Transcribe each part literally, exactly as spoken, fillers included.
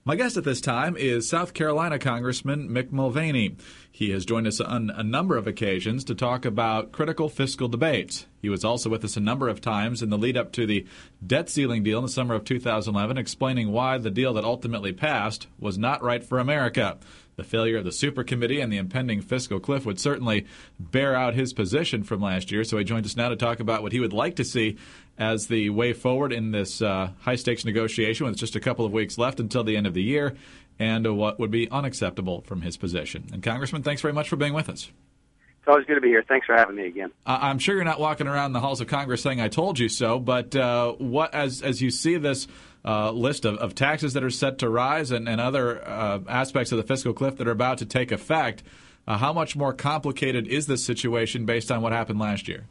My guest at this time is South Carolina Congressman Mick Mulvaney. He has joined us on a number of occasions to talk about critical fiscal debates. He was also with us a number of times in the lead up to the debt ceiling deal in the summer of two thousand eleven, explaining why the deal that ultimately passed was not right for America. The failure of the super committee and the impending fiscal cliff would certainly bear out his position from last year, so he joins us now to talk about what he would like to see as the way forward in this uh, high-stakes negotiation with just a couple of weeks left until the end of the year, and uh, what would be unacceptable from his position. And Congressman, thanks very much for being with us. It's always good to be here. Thanks for having me again. Uh, I'm sure you're not walking around the halls of Congress saying, I told you so, but uh, what as as you see this uh, list of, of taxes that are set to rise and, and other uh, aspects of the fiscal cliff that are about to take effect, uh, how much more complicated is this situation based on what happened last year?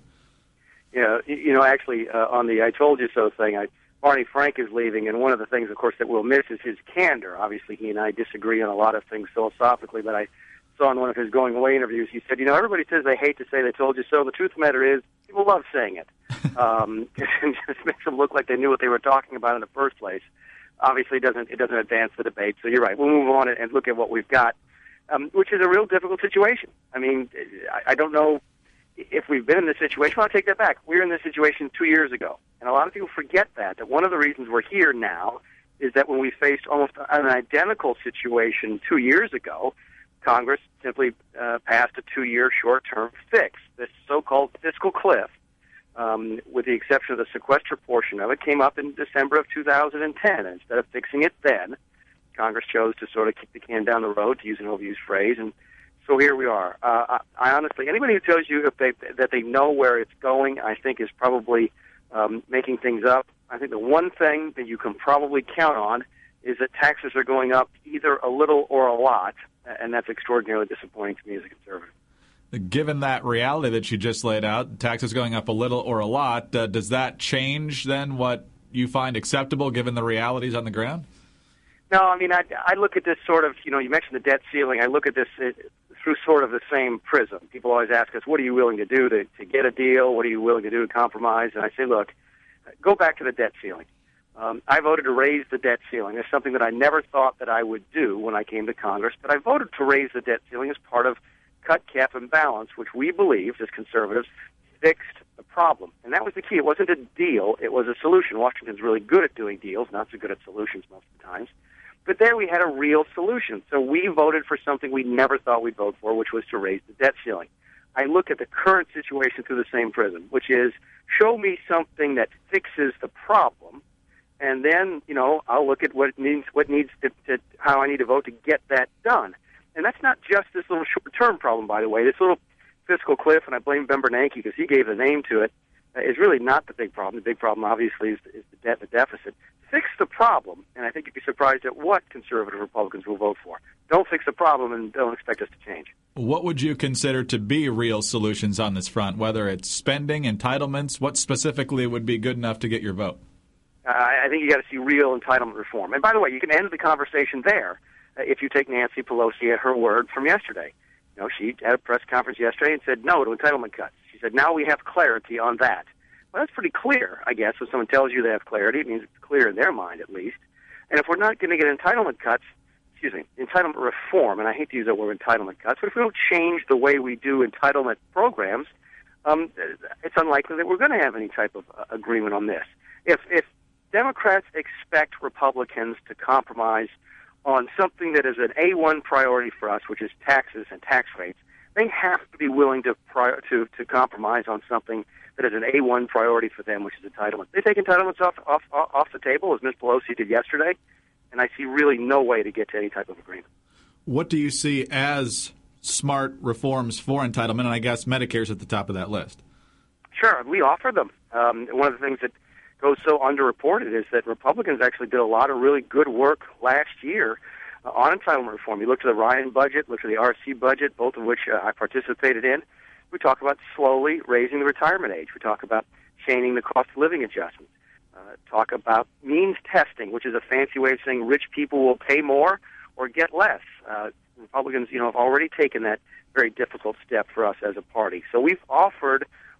Yeah, you know, actually, uh, on the I told you so thing, I, Barney Frank is leaving, and one of the things, of course, that we'll miss is his candor. Obviously, he and I disagree on a lot of things philosophically, but I saw in one of his going away interviews, he said, you know, everybody says they hate to say they told you so. The truth of the matter is, people love saying it. Um, it just makes them look like they knew what they were talking about in the first place. Obviously, it doesn't, it doesn't advance the debate, so you're right. We'll move on and look at what we've got, um, which is a real difficult situation. I mean, I, I don't know if we've been in this situation. Well, I'll take that back. We were in this situation two years ago, and a lot of people forget that, that one of the reasons we're here now is that when we faced almost an identical situation two years ago, Congress simply uh, passed a two-year short-term fix. This so-called fiscal cliff, um, with the exception of the sequester portion of it, came up in December of two thousand ten. And instead of fixing it then, Congress chose to sort of kick the can down the road, to use an overused phrase, and so here we are. Uh, I, I honestly, anybody who tells you if they, that they know where it's going, I think is probably um, making things up. I think the one thing that you can probably count on is that taxes are going up either a little or a lot, and that's extraordinarily disappointing to me as a conservative. Given that reality that you just laid out, taxes going up a little or a lot, uh, does that change then what you find acceptable given the realities on the ground? No, I mean, I, I look at this sort of, you know, you mentioned the debt ceiling. I look at this uh, through sort of the same prism. People always ask us, what are you willing to do to, to get a deal? What are you willing to do to compromise? And I say, look, go back to the debt ceiling. Um, I voted to raise the debt ceiling. It's something that I never thought that I would do when I came to Congress, but I voted to raise the debt ceiling as part of cut, cap, and balance, which we believed, as conservatives, fixed the problem. And that was the key. It wasn't a deal. It was a solution. Washington's really good at doing deals, not so good at solutions most of the times. But there we had a real solution. So we voted for something we never thought we'd vote for, which was to raise the debt ceiling. I look at the current situation through the same prism, which is show me something that fixes the problem, and then, you know, I'll look at what it needs, what needs to, to, how I need to vote to get that done. And that's not just this little short-term problem, by the way. This little fiscal cliff, and I blame Ben Bernanke because he gave the name to it, uh, is really not the big problem. The big problem, obviously, is, is the debt, the deficit. Fix the problem, and I think you'd be surprised at what conservative Republicans will vote for. Don't fix the problem and don't expect us to change. What would you consider to be real solutions on this front, whether it's spending, entitlements? What specifically would be good enough to get your vote? Uh, I think you got to see real entitlement reform. And by the way, you can end the conversation there uh, if you take Nancy Pelosi at her word from yesterday. You know, she had a press conference yesterday and said no to entitlement cuts. She said, now we have clarity on that. Well, that's pretty clear, I guess. When someone tells you they have clarity, it means it's clear in their mind, at least. And if we're not going to get entitlement cuts, excuse me, entitlement reform, and I hate to use that word entitlement cuts, but if we don't change the way we do entitlement programs, um, it's unlikely that we're going to have any type of uh, agreement on this. If, if Democrats expect Republicans to compromise on something that is an A one priority for us, which is taxes and tax rates, they have to be willing to prior, to, to compromise on something that is an A one priority for them, which is entitlement. They take entitlements off, off, off the table, as Miz Pelosi did yesterday, and I see really no way to get to any type of agreement. What do you see as smart reforms for entitlement? And I guess Medicare's at the top of that list. Sure, we offer them. Um, one of the things that goes so underreported is that Republicans actually did a lot of really good work last year uh, on entitlement reform. You look at the Ryan budget, look at the R C budget, both of which uh, I participated in. We talk about slowly raising the retirement age. We talk about changing the cost of living adjustments. Uh, talk about means testing, which is a fancy way of saying rich people will pay more or get less. Uh, Republicans, you know, have already taken that very difficult step for us as a party. So we've offered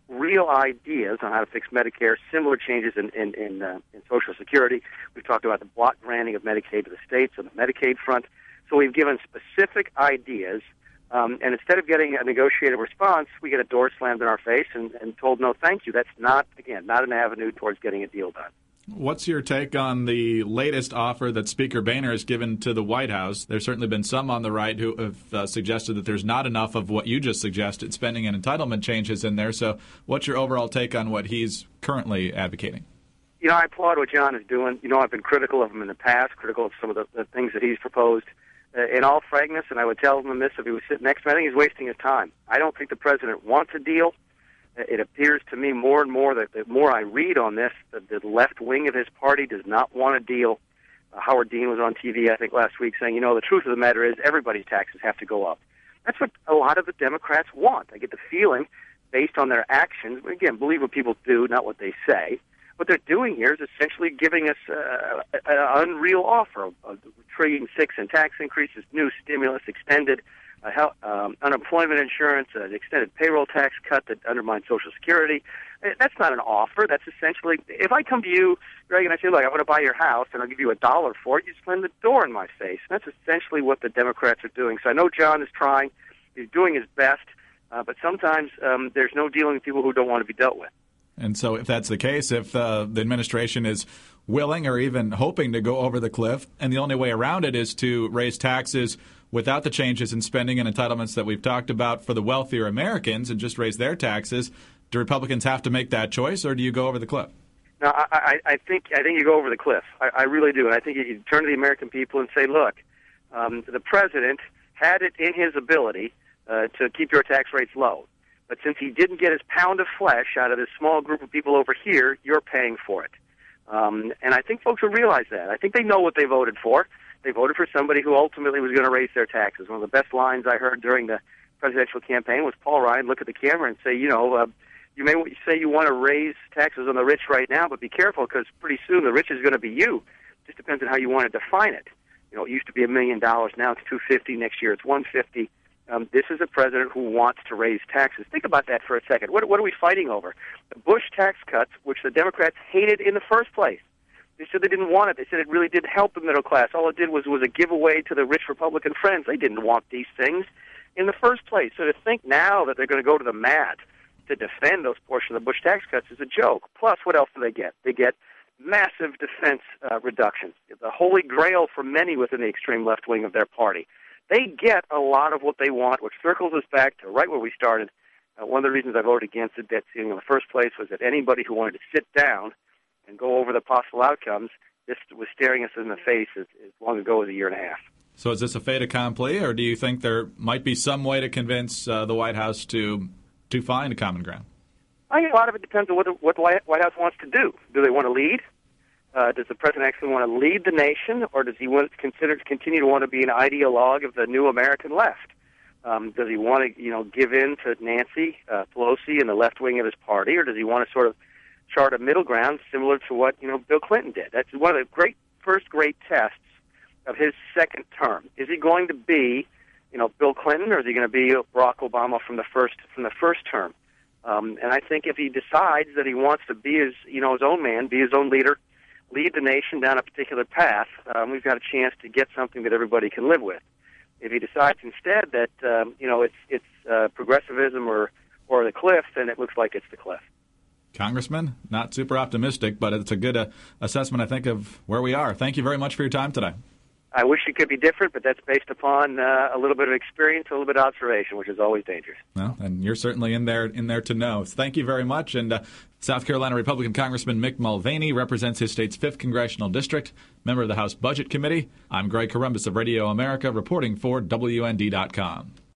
real ideas on how to fix Medicare, similar changes in in in, uh, in Social Security. We've talked about the block granting of Medicaid to the states on the Medicaid front. So we've given specific ideas, um, and instead of getting a negotiated response, we get a door slammed in our face and, and told no thank you. That's not, again, not an avenue towards getting a deal done. What's your take on the latest offer that Speaker Boehner has given to the White House? There's certainly been some on the right who have uh, suggested that there's not enough of what you just suggested, spending and entitlement changes in there. So what's your overall take on what he's currently advocating? You know, I applaud what John is doing. You know, I've been critical of him in the past, critical of some of the, the things that he's proposed. Uh, in all frankness, and I would tell him this if he was sitting next to me, I think he's wasting his time. I don't think the president wants a deal. It appears to me more and more that the more I read on this, that the left wing of his party does not want a deal. Uh, Howard Dean was on T V, I think, last week saying, you know, the truth of the matter is everybody's taxes have to go up. That's what a lot of the Democrats want. I get the feeling, based on their actions, again, believe what people do, not what they say. What they're doing here is essentially giving us uh, an unreal offer of a trillion six in tax increases, new stimulus, extended uh, health, um, unemployment insurance, an extended payroll tax cut that undermines Social Security. That's not an offer. That's essentially, if I come to you, Greg, and I say, look, I want to buy your house, and I'll give you a dollar for it, you slam the door in my face. And that's essentially what the Democrats are doing. So I know John is trying. He's doing his best. Uh, but sometimes um, there's no dealing with people who don't want to be dealt with. And so if that's the case, if uh, the administration is willing or even hoping to go over the cliff, and the only way around it is to raise taxes without the changes in spending and entitlements that we've talked about for the wealthier Americans and just raise their taxes, do Republicans have to make that choice, or do you go over the cliff? No, I, I, I think I think you go over the cliff. I, I really do. And I think you turn to the American people and say, look, um, the president had it in his ability uh, to keep your tax rates low. But since he didn't get his pound of flesh out of this small group of people over here, you're paying for it. Um, and I think folks will realize that. I think they know what they voted for. They voted for somebody who ultimately was going to raise their taxes. One of the best lines I heard during the presidential campaign was Paul Ryan look at the camera and say, you know, uh, you may say you want to raise taxes on the rich right now, but be careful because pretty soon the rich is going to be you. It just depends on how you want to define it. You know, it used to be a million dollars. Now it's two hundred fifty. Next year it's one hundred fifty. Um, this is a president who wants to raise taxes. Think about that for a second. What, what are we fighting over? The Bush tax cuts, which the Democrats hated in the first place. They said they didn't want it. They said it really did help the middle class. All it did was, was a giveaway to the rich Republican friends. They didn't want these things in the first place. So to think now that they're going to go to the mat to defend those portions of the Bush tax cuts is a joke. Plus, what else do they get? They get massive defense uh, reductions, the holy grail for many within the extreme left wing of their party. They get a lot of what they want, which circles us back to right where we started. Uh, one of the reasons I voted against the debt ceiling in the first place was that anybody who wanted to sit down and go over the possible outcomes, this was staring us in the face as, as long ago as a year and a half. So is this a fait accompli, or do you think there might be some way to convince uh, the White House to to find a common ground? I think a lot of it depends on what the, what the White House wants to do. Do they want to lead? Uh, does the president actually want to lead the nation, or does he want to consider to continue to want to be an ideologue of the new American left? Um, does he want to, you know, give in to Nancy uh, Pelosi and the left wing of his party, or does he want to sort of chart a middle ground similar to what, you know, Bill Clinton did? That's one of the great first great tests of his second term. Is he going to be, you know, Bill Clinton, or is he going to be Barack Obama from the first from the first term? Um, and I think if he decides that he wants to be his, you know, his own man, be his own leader, lead the nation down a particular path, um, we've got a chance to get something that everybody can live with. If he decides instead that, um, you know, it's it's uh, progressivism or, or the cliff, then it looks like it's the cliff. Congressman, not super optimistic, but it's a good uh, assessment, I think, of where we are. Thank you very much for your time today. I wish it could be different, but that's based upon uh, a little bit of experience, a little bit of observation, which is always dangerous. Well, and you're certainly in there in there to know. Thank you very much. And uh, South Carolina Republican Congressman Mick Mulvaney represents his state's fifth Congressional District, member of the House Budget Committee. I'm Greg Corombos of Radio America, reporting for W N D dot com.